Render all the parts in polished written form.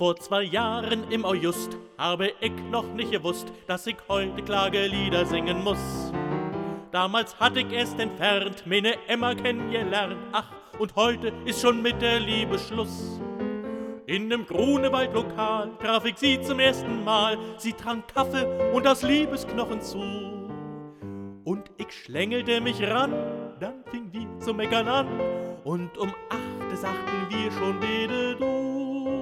Vor 2 Jahren im August habe ich noch nicht gewusst, dass ich heute Klagelieder singen muss. Damals hatte ich erst entfernt meine Emma kennengelernt, ach, und heute ist schon mit der Liebe Schluss. In dem Grunewald-Lokal traf ich sie zum ersten Mal, sie trank Kaffee und aus Liebesknochen zu. Und ich schlängelte mich ran, dann fing die zu meckern an, und um 8 sagten wir schon beide du.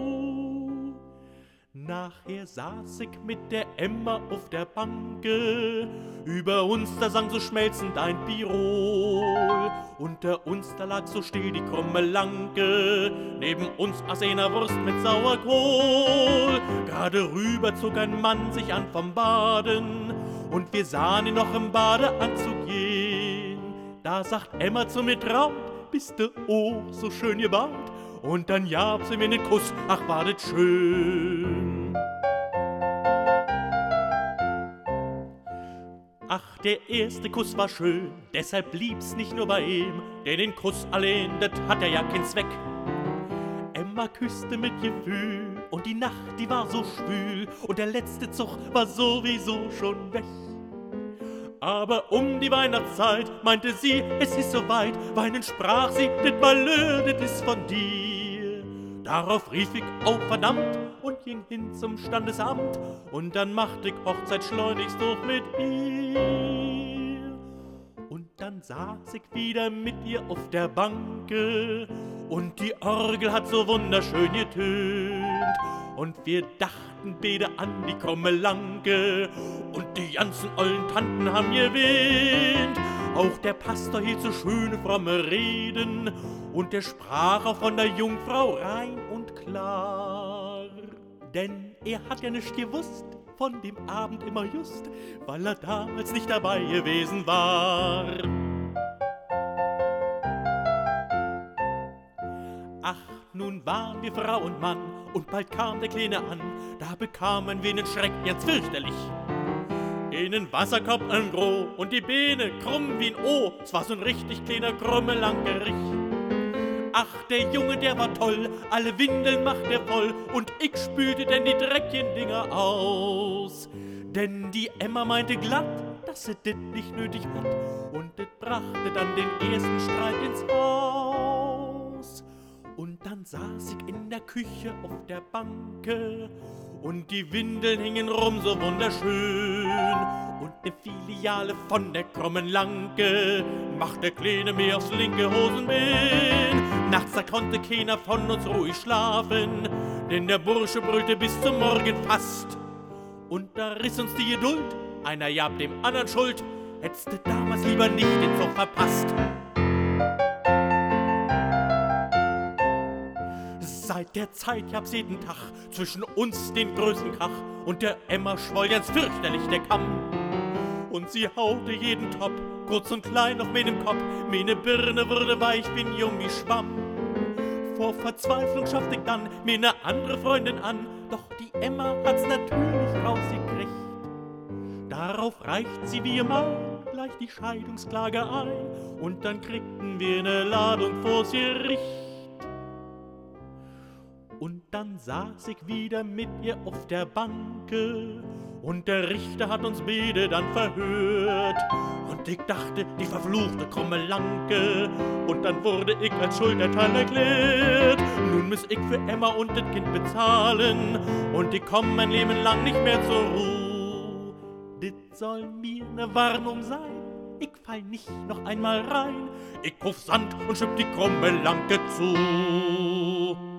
Nachher saß ich mit der Emma auf der Banke, über uns da sang so schmelzend ein Pirol. Unter uns da lag so still die krumme Lanke, neben uns aß einer Wurst mit Sauerkohl. Gerade rüber zog ein Mann sich an vom Baden, und wir sahen ihn noch im Badeanzug gehen. Da sagt Emma zu mir: Traut, bist du auch so schön gebaut? Und dann gab sie mir nen Kuss, ach war das schön. Ach, der erste Kuss war schön, deshalb blieb's nicht nur bei ihm, denn den Kuss allein, das hat ja keinen Zweck. Emma küsste mit Gefühl und die Nacht, die war so schwül und der letzte Zug war sowieso schon weg. Aber um die Weihnachtszeit meinte sie, es ist soweit, weinend sprach sie: Das Malheur, das ist von dir. Darauf rief ich: Oh verdammt, und ging hin zum Standesamt, und dann machte ich Hochzeit schleunigst durch mit ihr. Und dann saß ich wieder mit ihr auf der Banke, und die Orgel hat so wunderschön getönt. Und wir dachten beide an die krumme Lanke, und die ganzen ollen Tanten haben gewähnt. Auch der Pastor hielt so schöne fromme Reden, und der sprach auch von der Jungfrau rein und klar. Denn er hat ja nicht gewusst von dem Abend immer just, weil er damals nicht dabei gewesen war. Ach, nun waren wir Frau und Mann, und bald kam der Kleine an, da bekamen wir nen Schreck ganz fürchterlich. In den Wasserkopf ein Gros und die Beine krumm wie ein O, es war so ein richtig kleiner krumme Langerich. Ach, der Junge, der war toll, alle Windeln macht er voll, und ich spülte denn die dreckigen Dinger aus. Denn die Emma meinte glatt, dass sie dit nicht nötig hat, und dit brachte dann den ersten Streit ins Haus. Und dann saß ich in der Küche auf der Banke, und die Windeln hingen rum so wunderschön. Und ne Filiale von der krummen Lanke macht der Kleine mir aufs linke Hosenbein. Nachts da konnte keiner von uns ruhig schlafen, denn der Bursche brüllte bis zum Morgen fast. Und da riss uns die Geduld, einer jab dem anderen Schuld, hättest du damals lieber nicht den Zug verpasst. Seit der Zeit gab's jeden Tag zwischen uns den größten Krach, und der Emma schwoll ganz fürchterlich der Kamm. Und sie haute jeden Top, kurz und klein auf meinen Kopf, meine Birne wurde weich wie ein Gummischwamm. Vor Verzweiflung schaffte ich dann mir ne andere Freundin an, doch die Emma hat's natürlich rausgekriegt. Darauf reicht sie wie immer gleich die Scheidungsklage ein, und dann kriegten wir ne Ladung vors Gericht. Und dann saß ich wieder mit ihr auf der Banke, und der Richter hat uns beide dann verhört. Und ich dachte, die verfluchte krumme Lanke, und dann wurde ich als Schulterteil erklärt. Nun muss ich für Emma und das Kind bezahlen, und ich komm mein Leben lang nicht mehr zur Ruhe. Dit soll mir ne Warnung sein, ich fall nicht noch einmal rein. Ich kauf Sand und schütt die krumme Lanke zu.